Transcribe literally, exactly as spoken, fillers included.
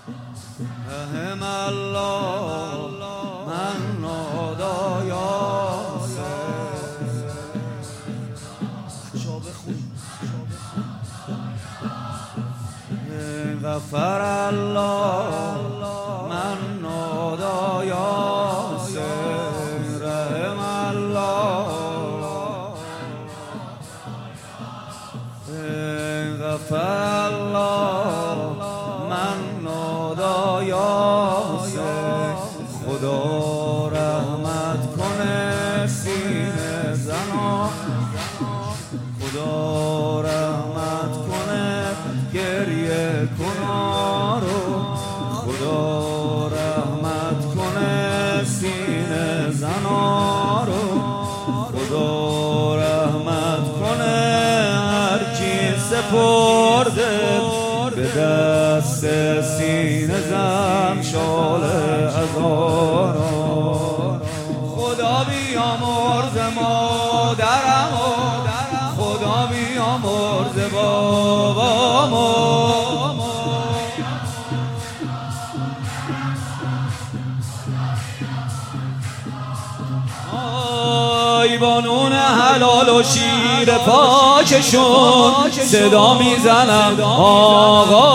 رحم الله من نادایاسه غفر الله من نادایاسه رحم الله غفر الله من نادایاسه خدا رحمت کنه سینه زنا خدا رحمت کنه گریه کنا رو خدا رحمت کنه سینه زنا رو خدا رحمت کنه هر کی سپرده به دست سینه زن شاله هزاران خدا بیامرز مادرمو خدا بیامرز بابامو ای بانون حلال و شیر پاکشون صدا میزنم آقا